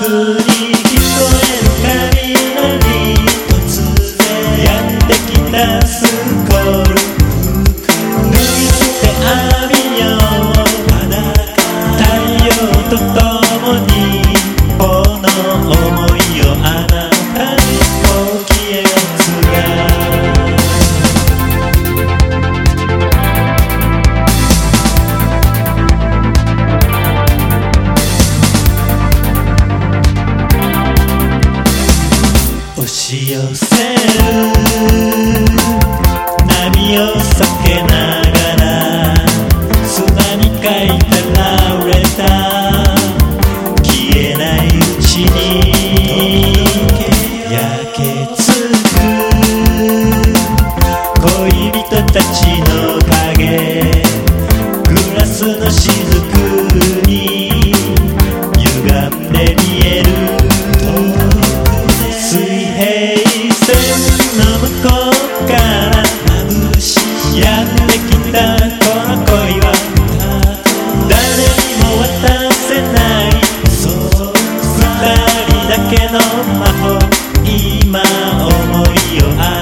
に聞こえる雷、突然やってきたスコール、脱ぎ捨て浴びよう太陽と共に、この想いをあなたにこう消えがつが押し寄せる波を避けながら、砂に書いたラブレター、消えないうちに焼けつく恋人たちの影、グラスの雫に歪んで見える、水平線の向こうから眩しいやってきたこの恋は誰にも渡せない、二人だけの魔法、今想いを